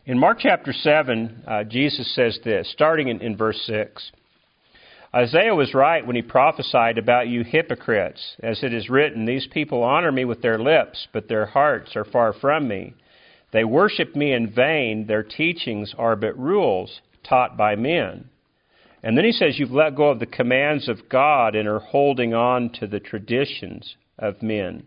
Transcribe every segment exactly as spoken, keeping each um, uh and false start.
In Mark chapter seven, uh, Jesus says this, starting in, in verse six. Isaiah was right when he prophesied about you hypocrites. As it is written, these people honor me with their lips, but their hearts are far from me. They worship me in vain. Their teachings are but rules taught by men. And then he says, you've let go of the commands of God and are holding on to the traditions of men.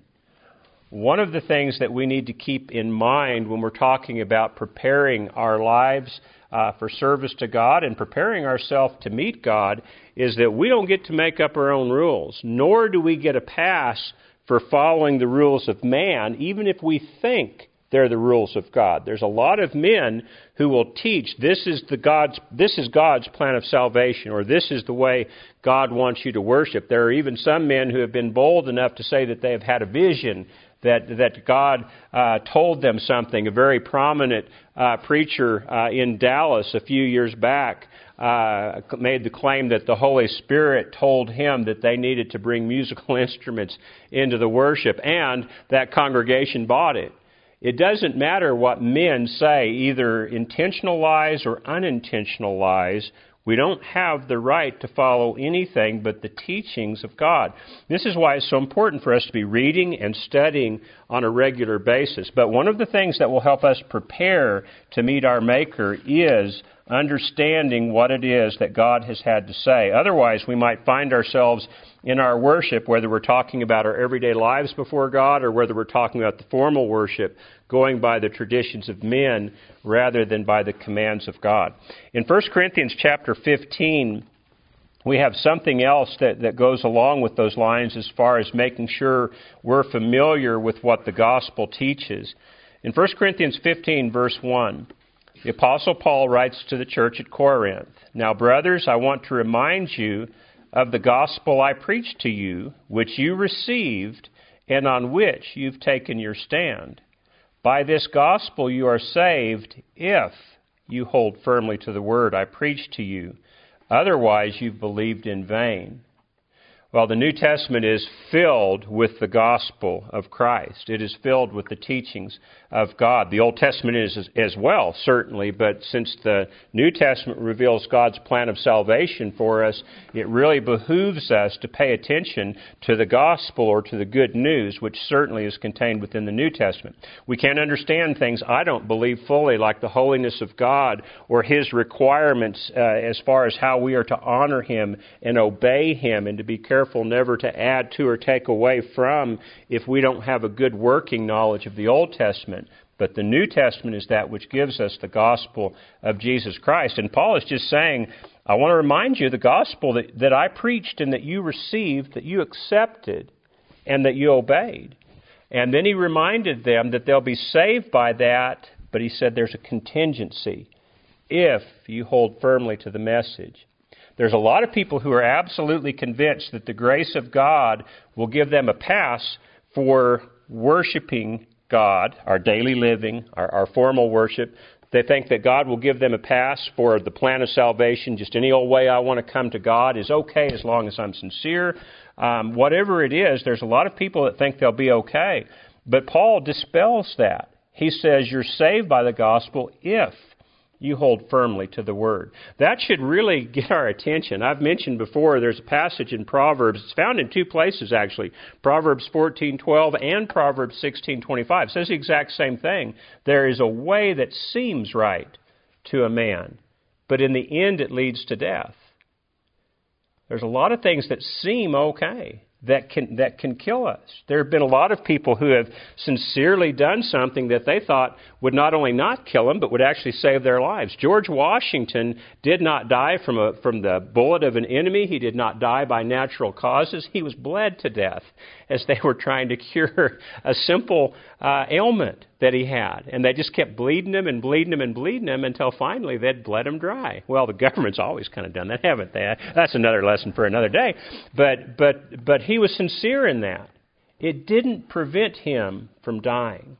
One of the things that we need to keep in mind when we're talking about preparing our lives uh, for service to God and preparing ourselves to meet God is that we don't get to make up our own rules, nor do we get a pass for following the rules of man, even if we think they're the rules of God. There's a lot of men who will teach this is the God's this is God's plan of salvation, or this is the way God wants you to worship. There are even some men who have been bold enough to say that they have had a vision, that that God uh, told them something. A very prominent uh, preacher uh, in Dallas a few years back uh, made the claim that the Holy Spirit told him that they needed to bring musical instruments into the worship, and that congregation bought it. It doesn't matter what men say, either intentional lies or unintentional lies. We don't have the right to follow anything but the teachings of God. This is why it's so important for us to be reading and studying on a regular basis. But one of the things that will help us prepare to meet our Maker is understanding what it is that God has had to say. Otherwise, we might find ourselves in our worship, whether we're talking about our everyday lives before God or whether we're talking about the formal worship, going by the traditions of men rather than by the commands of God. In First Corinthians chapter fifteen, we have something else that, that goes along with those lines as far as making sure we're familiar with what the gospel teaches. In First Corinthians fifteen, verse one, the Apostle Paul writes to the church at Corinth, "Now, brothers, I want to remind you of the gospel I preached to you, which you received, and on which you've taken your stand. By this gospel you are saved, if you hold firmly to the word I preached to you. Otherwise you've believed in vain." Well, the New Testament is filled with the gospel of Christ. It is filled with the teachings of God. The Old Testament is as, as well, certainly, but since the New Testament reveals God's plan of salvation for us, it really behooves us to pay attention to the gospel or to the good news, which certainly is contained within the New Testament. We can't understand things, I don't believe, fully, like the holiness of God or His requirements uh, as far as how we are to honor Him and obey Him and to be careful Careful never to add to or take away from if we don't have a good working knowledge of the Old Testament. But the New Testament is that which gives us the gospel of Jesus Christ. And Paul is just saying, I want to remind you of the gospel that, that I preached and that you received, that you accepted, and that you obeyed. And then he reminded them that they'll be saved by that, but he said there's a contingency if you hold firmly to the message. There's a lot of people who are absolutely convinced that the grace of God will give them a pass for worshiping God, our daily living, our, our formal worship. They think that God will give them a pass for the plan of salvation. Just any old way I want to come to God is okay as long as I'm sincere. Um, whatever it is, there's a lot of people that think they'll be okay. But Paul dispels that. He says you're saved by the gospel if you hold firmly to the Word. That should really get our attention. I've mentioned before there's a passage in Proverbs. It's found in two places, actually. Proverbs fourteen twelve and Proverbs sixteen twenty-five. It says the exact same thing. There is a way that seems right to a man, but in the end it leads to death. There's a lot of things that seem okay that can that can kill us. There have been a lot of people who have sincerely done something that they thought would not only not kill them, but would actually save their lives. George Washington did not die from a from the bullet of an enemy. He did not die by natural causes. He was bled to death as they were trying to cure a simple uh, ailment that he had. And they just kept bleeding him and bleeding him and bleeding him until finally they'd bled him dry. Well, the government's always kind of done that, haven't they? That's another lesson for another day. But but but he was sincere in that. It didn't prevent him from dying,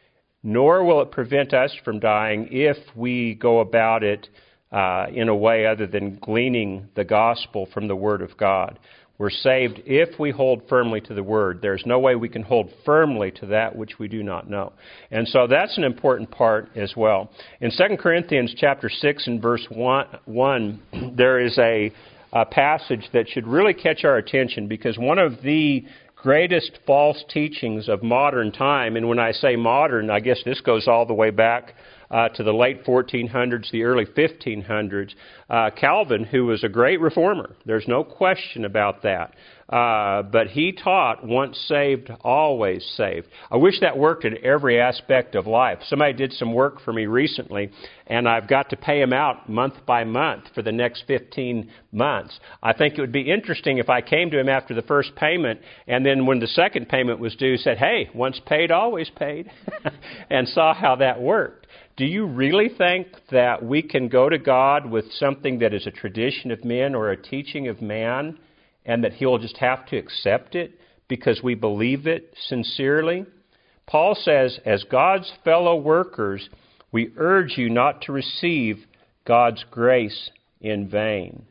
nor will it prevent us from dying if we go about it uh, in a way other than gleaning the gospel from the Word of God. We're saved if we hold firmly to the Word. There's no way we can hold firmly to that which we do not know. And so that's an important part as well. In Second Corinthians chapter six and verse one, there is a, a passage that should really catch our attention, because one of the greatest false teachings of modern time, and when I say modern, I guess this goes all the way back Uh, to the late fourteen hundreds, the early fifteen hundreds. Uh, Calvin, who was a great reformer, there's no question about that. Uh, but he taught, once saved, always saved. I wish that worked in every aspect of life. Somebody did some work for me recently, and I've got to pay him out month by month for the next fifteen months. I think it would be interesting if I came to him after the first payment, and then when the second payment was due, said, hey, once paid, always paid, and saw how that worked. Do you really think that we can go to God with something that is a tradition of men or a teaching of man, and that He'll just have to accept it because we believe it sincerely? Paul says, as God's fellow workers, we urge you not to receive God's grace in vain.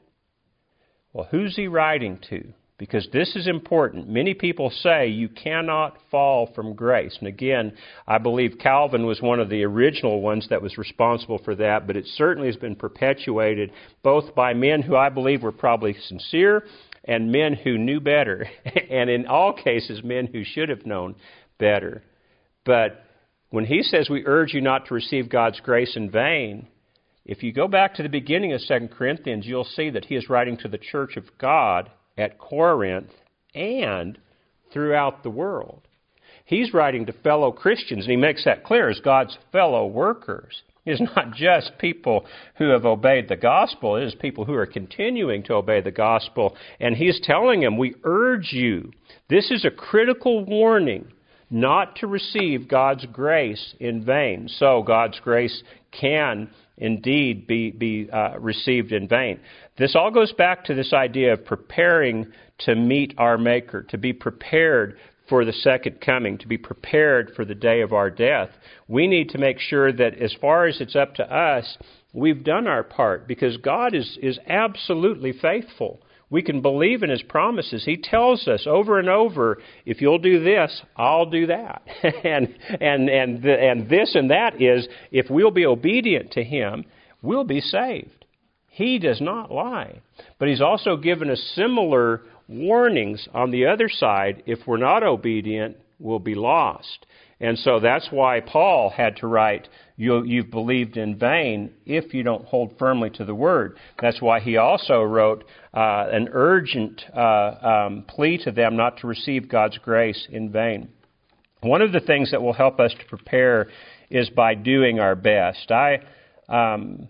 Well, who's he writing to? Because this is important. Many people say you cannot fall from grace. And again, I believe Calvin was one of the original ones that was responsible for that, but it certainly has been perpetuated both by men who I believe were probably sincere and men who knew better, and in all cases, men who should have known better. But when he says we urge you not to receive God's grace in vain, if you go back to the beginning of Second Corinthians, you'll see that he is writing to the church of God at Corinth and throughout the world. He's writing to fellow Christians, and he makes that clear as God's fellow workers. It's not just people who have obeyed the gospel. It is people who are continuing to obey the gospel. And he's telling them, we urge you. This is a critical warning not to receive God's grace in vain. So God's grace can indeed be, be uh, received in vain. This all goes back to this idea of preparing to meet our Maker, to be prepared for the second coming, to be prepared for the day of our death. We need to make sure that as far as it's up to us, we've done our part, because God is, is absolutely faithful. We can believe in His promises. He tells us over and over, if you'll do this, I'll do that. and and and the, and this and that is, if we'll be obedient to Him, we'll be saved. He does not lie. But He's also given us similar warnings on the other side. If we're not obedient, we'll be lost. And so that's why Paul had to write, you, you've believed in vain if you don't hold firmly to the Word. That's why he also wrote uh, an urgent uh, um, plea to them not to receive God's grace in vain. One of the things that will help us to prepare is by doing our best. I, um,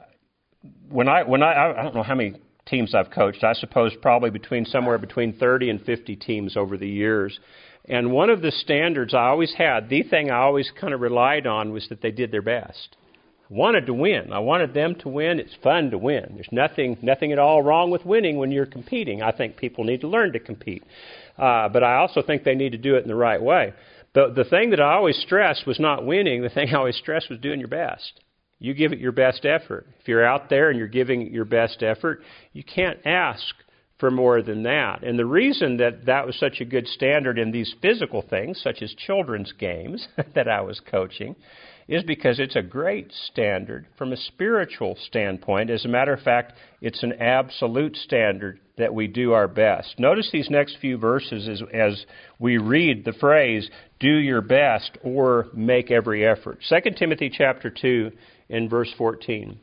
when I, when I, I don't know how many teams I've coached. I suppose probably between somewhere between thirty and fifty teams over the years. And one of the standards I always had, the thing I always kind of relied on, was that they did their best. I wanted to win. I wanted them to win. It's fun to win. There's nothing nothing at all wrong with winning when you're competing. I think people need to learn to compete. Uh, but I also think they need to do it in the right way. The, the thing that I always stressed was not winning. The thing I always stressed was doing your best. You give it your best effort. If you're out there and you're giving it your best effort, you can't ask for more than that. And the reason that that was such a good standard in these physical things, such as children's games that I was coaching, is because it's a great standard from a spiritual standpoint. As a matter of fact, it's an absolute standard that we do our best. Notice these next few verses as, as we read the phrase, do your best or make every effort. Second Timothy chapter two in verse fourteen.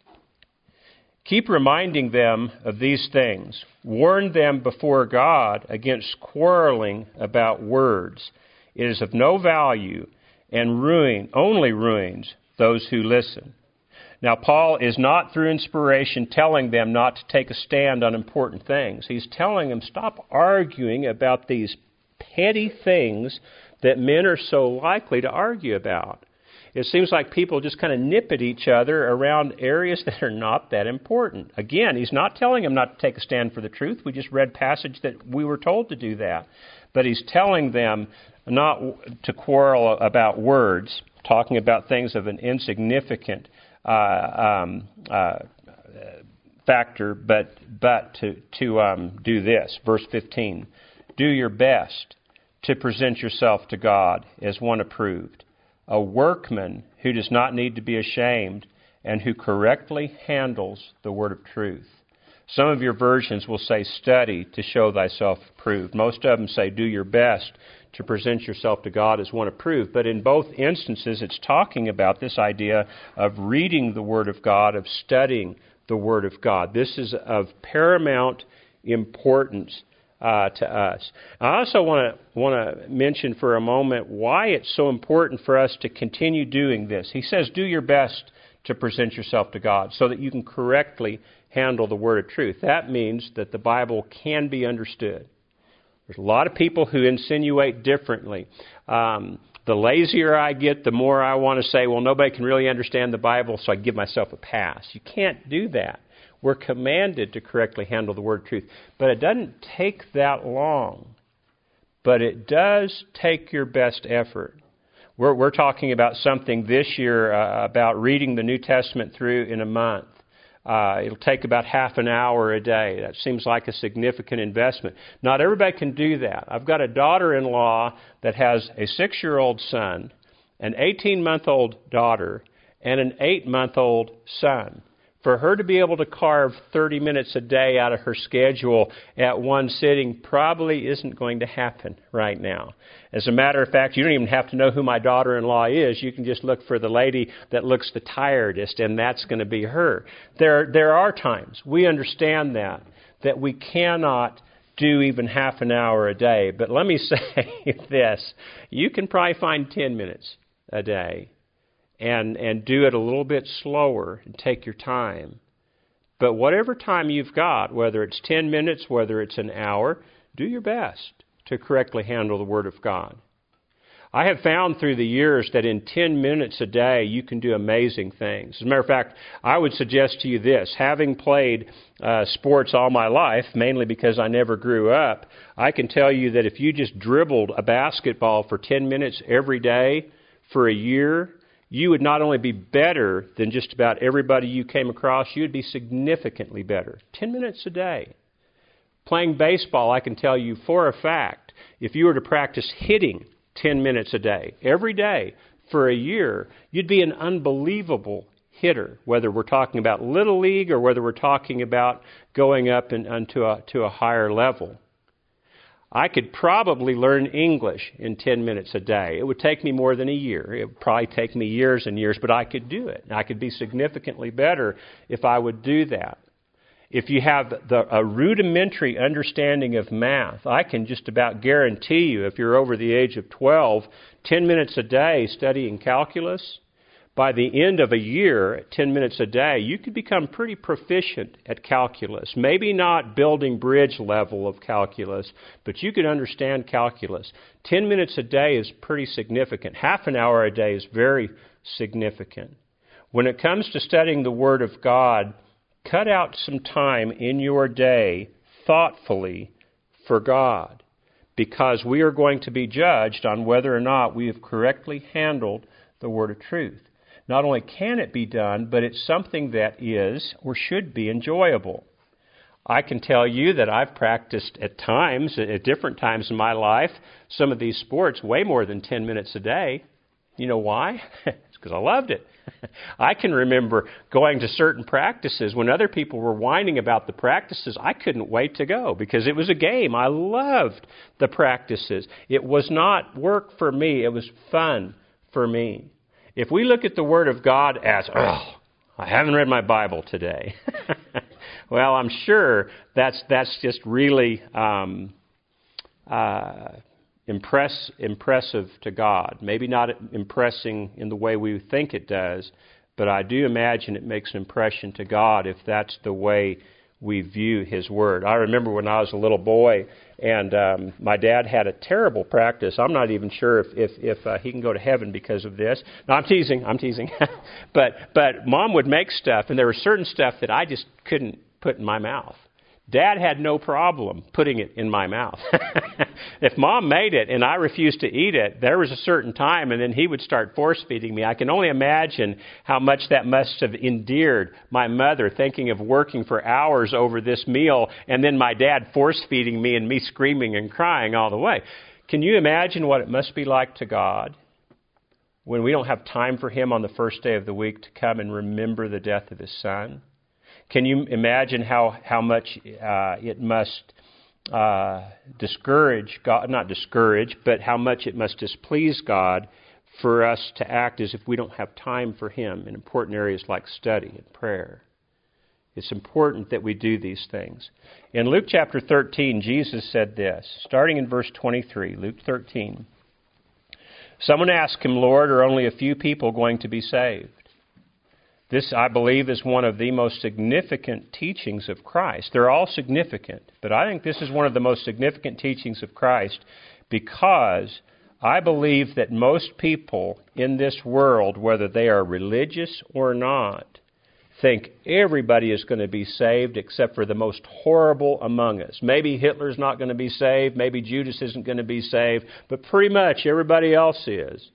Keep reminding them of these things. Warn them before God against quarreling about words. It is of no value and ruin, only ruins those who listen. Now, Paul is not through inspiration telling them not to take a stand on important things. He's telling them, stop arguing about these petty things that men are so likely to argue about. It seems like people just kind of nip at each other around areas that are not that important. Again, he's not telling them not to take a stand for the truth. We just read passage that we were told to do that. But he's telling them not to quarrel about words, talking about things of an insignificant uh, um, uh, factor, but but to to um, do this. Verse fifteen: do your best to present yourself to God as one approved, a workman who does not need to be ashamed, and who correctly handles the word of truth. Some of your versions will say, study to show thyself approved. Most of them say, do your best to present yourself to God as one approved. But in both instances, it's talking about this idea of reading the Word of God, of studying the Word of God. This is of paramount importance uh, to us. I also want to want to mention for a moment why it's so important for us to continue doing this. He says, do your best to present yourself to God so that you can correctly handle the word of truth. That means that the Bible can be understood. There's a lot of people who insinuate differently. Um, the lazier I get, the more I want to say, well, nobody can really understand the Bible, so I give myself a pass. You can't do that. We're commanded to correctly handle the word of truth. But it doesn't take that long. But it does take your best effort. We're, we're talking about something this year uh, about reading the New Testament through in a month. Uh, it'll take about half an hour a day. That seems like a significant investment. Not everybody can do that. I've got a daughter-in-law that has a six-year-old son, an eighteen-month-old daughter, and an eight-month-old son. For her to be able to carve thirty minutes a day out of her schedule at one sitting probably isn't going to happen right now. As a matter of fact, you don't even have to know who my daughter-in-law is. You can just look for the lady that looks the tiredest, and that's going to be her. There, there are times, we understand that, that we cannot do even half an hour a day. But let me say this, you can probably find ten minutes a day. And and do it a little bit slower and take your time. But whatever time you've got, whether it's ten minutes, whether it's an hour, do your best to correctly handle the Word of God. I have found through the years that in ten minutes a day you can do amazing things. As a matter of fact, I would suggest to you this. Having played uh, sports all my life, mainly because I never grew up, I can tell you that if you just dribbled a basketball for ten minutes every day for a year, you would not only be better than just about everybody you came across, you would be significantly better. Ten minutes a day. Playing baseball, I can tell you for a fact, if you were to practice hitting ten minutes a day, every day, for a year, you'd be an unbelievable hitter, whether we're talking about Little League or whether we're talking about going up and, and to, a, to a higher level. I could probably learn English in ten minutes a day. It would take me more than a year. It would probably take me years and years, but I could do it. I could be significantly better if I would do that. If you have the, a rudimentary understanding of math, I can just about guarantee you, if you're over the age of twelve, ten minutes a day studying calculus, by the end of a year, at ten minutes a day, you could become pretty proficient at calculus. Maybe not building bridge level of calculus, but you could understand calculus. ten minutes a day is pretty significant. Half an hour a day is very significant. When it comes to studying the Word of God, cut out some time in your day thoughtfully for God, because we are going to be judged on whether or not we have correctly handled the Word of truth. Not only can it be done, but it's something that is or should be enjoyable. I can tell you that I've practiced at times, at different times in my life, some of these sports way more than ten minutes a day. You know why? It's because I loved it. I can remember going to certain practices when other people were whining about the practices. I couldn't wait to go because it was a game. I loved the practices. It was not work for me. It was fun for me. If we look at the Word of God as, oh, I haven't read my Bible today, well, I'm sure that's that's just really um, uh, impress, impressive to God. Maybe not impressing in the way we think it does, but I do imagine it makes an impression to God if that's the way we view His Word. I remember when I was a little boy, and um, my dad had a terrible practice. I'm not even sure if if, if uh, he can go to heaven because of this. No, I'm teasing. I'm teasing. but but Mom would make stuff, and there was certain stuff that I just couldn't put in my mouth Dad had no problem putting it in my mouth. If Mom made it and I refused to eat it, there was a certain time, and then he would start force-feeding me. I can only imagine how much that must have endeared my mother, thinking of working for hours over this meal, and then my dad force-feeding me and me screaming and crying all the way. Can you imagine what it must be like to God when we don't have time for Him on the first day of the week to come and remember the death of His Son? Can you imagine how, how much uh, it must uh, discourage God, not discourage, but how much it must displease God for us to act as if we don't have time for Him in important areas like study and prayer? It's important that we do these things. In Luke chapter thirteen, Jesus said this, starting in verse twenty-three, Luke thirteen. Someone asked Him, Lord, are only a few people going to be saved? This, I believe, is one of the most significant teachings of Christ. They're all significant, but I think this is one of the most significant teachings of Christ because I believe that most people in this world, whether they are religious or not, think everybody is going to be saved except for the most horrible among us. Maybe Hitler's not going to be saved, maybe Judas isn't going to be saved, but pretty much everybody else is.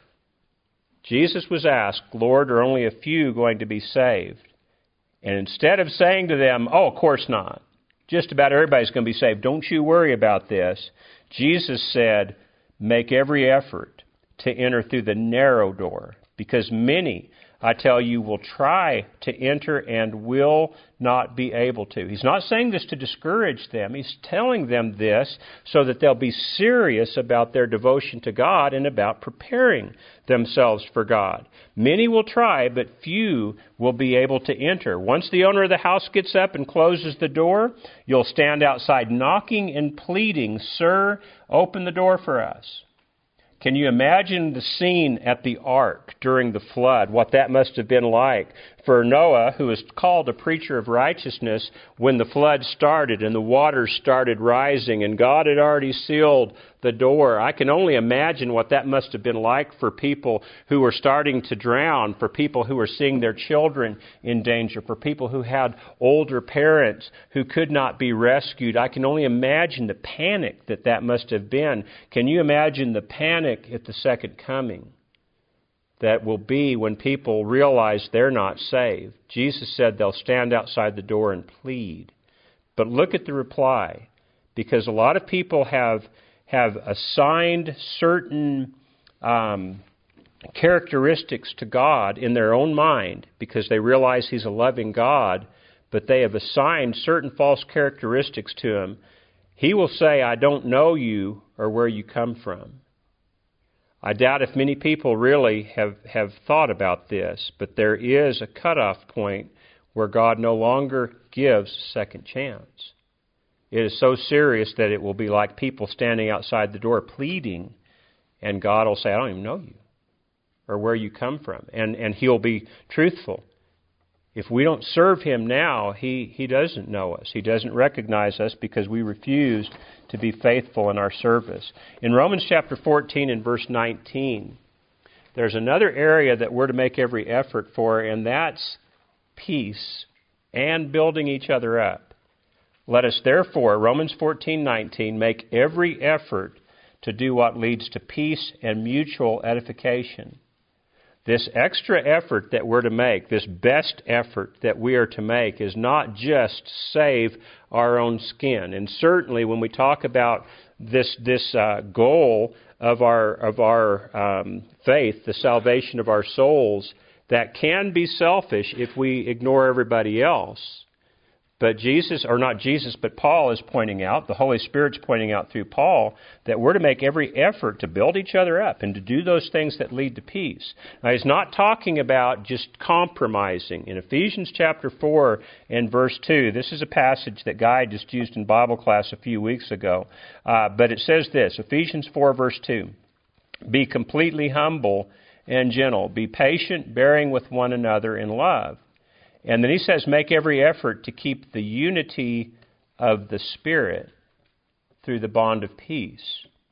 Jesus was asked, Lord, are only a few going to be saved? And instead of saying to them, oh, of course not, just about everybody's going to be saved, don't you worry about this, Jesus said, make every effort to enter through the narrow door, because many, I tell you, will try to enter and will not be able to. He's not saying this to discourage them. He's telling them this so that they'll be serious about their devotion to God and about preparing themselves for God. Many will try, but few will be able to enter. Once the owner of the house gets up and closes the door, you'll stand outside knocking and pleading, Sir, open the door for us. Can you imagine the scene at the ark during the flood, what that must have been like for Noah, who was called a preacher of righteousness, when the flood started and the waters started rising and God had already sealed the door? I can only imagine what that must have been like for people who were starting to drown, for people who were seeing their children in danger, for people who had older parents who could not be rescued. I can only imagine the panic that that must have been. Can you imagine the panic at the second coming that will be when people realize they're not saved? Jesus said they'll stand outside the door and plead. But look at the reply, because a lot of people have have assigned certain um, characteristics to God in their own mind because they realize He's a loving God, but they have assigned certain false characteristics to Him. He will say, I don't know you or where you come from. I doubt if many people really have, have thought about this, but there is a cutoff point where God no longer gives a second chance. It is so serious that it will be like people standing outside the door pleading, and God will say, I don't even know you or where you come from. And, and He'll be truthful. If we don't serve Him now, he, he doesn't know us. He doesn't recognize us because we refused to be faithful in our service. In Romans chapter fourteen and verse nineteen, there's another area that we're to make every effort for, and that's peace and building each other up. Let us therefore, Romans fourteen nineteen, make every effort to do what leads to peace and mutual edification. This extra effort that we're to make, this best effort that we are to make, is not just save our own skin. And certainly when we talk about this this uh, goal of our of our um, faith, the salvation of our souls, that can be selfish if we ignore everybody else. But Jesus, or not Jesus, but Paul is pointing out, the Holy Spirit's pointing out through Paul, that we're to make every effort to build each other up and to do those things that lead to peace. Now, he's not talking about just compromising. In Ephesians chapter four and verse two, this is a passage that Guy just used in Bible class a few weeks ago, uh, but it says this, Ephesians four verse two, be completely humble and gentle, be patient, bearing with one another in love. And then he says, make every effort to keep the unity of the Spirit through the bond of peace.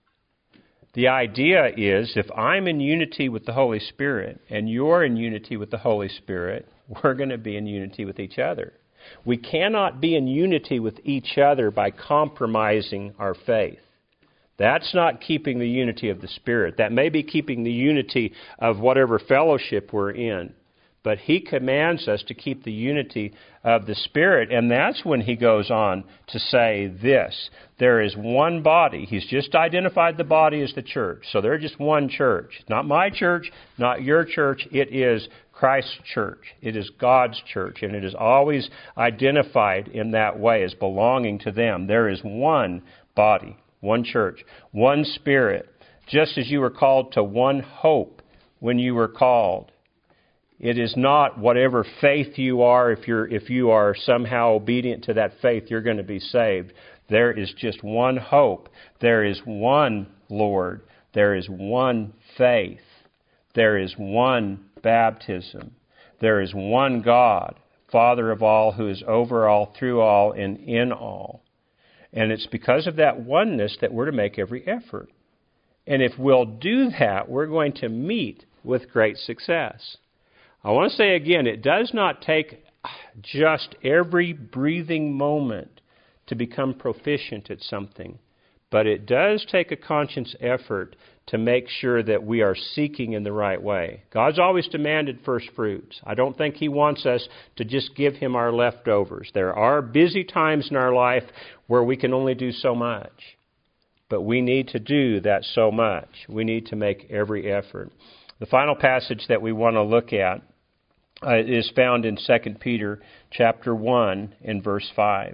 The idea is, if I'm in unity with the Holy Spirit and you're in unity with the Holy Spirit, we're going to be in unity with each other. We cannot be in unity with each other by compromising our faith. That's not keeping the unity of the Spirit. That may be keeping the unity of whatever fellowship we're in. But He commands us to keep the unity of the Spirit, and that's when He goes on to say this. There is one body. He's just identified the body as the church. So they're just one church. Not my church, not your church. It is Christ's church. It is God's church, and it is always identified in that way as belonging to them. There is one body, one church, one Spirit, just as you were called to one hope when you were called. It is not whatever faith you are. If you're if you are somehow obedient to that faith, you're going to be saved. There is just one hope. There is one Lord. There is one faith. There is one baptism. There is one God, Father of all, who is over all, through all, and in all. And it's because of that oneness that we're to make every effort. And if we'll do that, we're going to meet with great success. I want to say again, it does not take just every breathing moment to become proficient at something, but it does take a conscious effort to make sure that we are seeking in the right way. God's always demanded first fruits. I don't think He wants us to just give Him our leftovers. There are busy times in our life where we can only do so much, but we need to do that so much. We need to make every effort. The final passage that we want to look at uh, is found in Second Peter chapter one in verse five.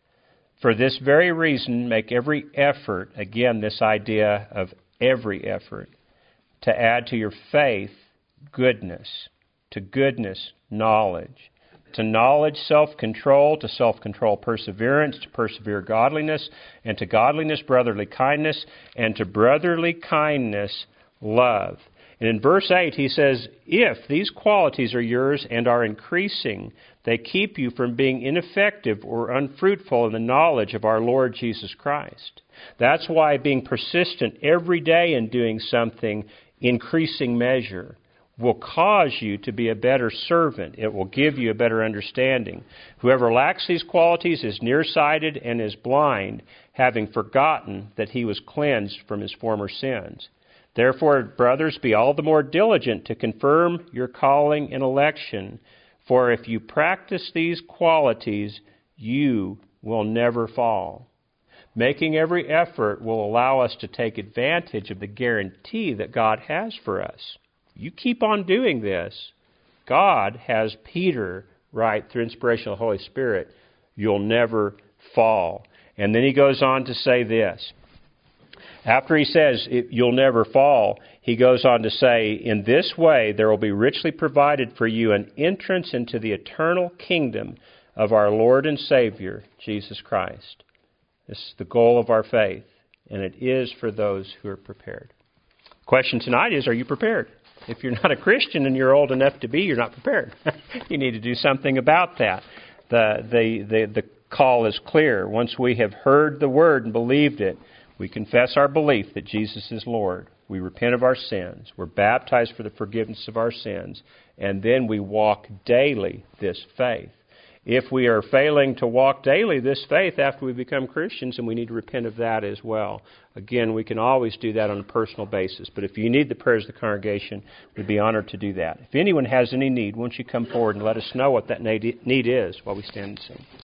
For this very reason, make every effort, again, this idea of every effort, to add to your faith goodness, to goodness knowledge, to knowledge self-control, to self-control perseverance, to persevere godliness, and to godliness brotherly kindness, and to brotherly kindness love. And in verse eight, he says, if these qualities are yours and are increasing, they keep you from being ineffective or unfruitful in the knowledge of our Lord Jesus Christ. That's why being persistent every day in doing something, increasing measure, will cause you to be a better servant. It will give you a better understanding. Whoever lacks these qualities is nearsighted and is blind, having forgotten that he was cleansed from his former sins. Therefore, brothers, be all the more diligent to confirm your calling and election, for if you practice these qualities, you will never fall. Making every effort will allow us to take advantage of the guarantee that God has for us. You keep on doing this, God has Peter write through inspiration of the Holy Spirit, you'll never fall. And then he goes on to say this. After he says, you'll never fall, he goes on to say, in this way there will be richly provided for you an entrance into the eternal kingdom of our Lord and Savior, Jesus Christ. This is the goal of our faith, and it is for those who are prepared. The question tonight is, are you prepared? If you're not a Christian and you're old enough to be, you're not prepared. You need to do something about that. The, the, the, the call is clear. Once we have heard the Word and believed it, we confess our belief that Jesus is Lord. We repent of our sins. We're baptized for the forgiveness of our sins. And then we walk daily this faith. If we are failing to walk daily this faith after we become Christians, then we need to repent of that as well. Again, we can always do that on a personal basis. But if you need the prayers of the congregation, we'd be honored to do that. If anyone has any need, won't you come forward and let us know what that need is while we stand and sing.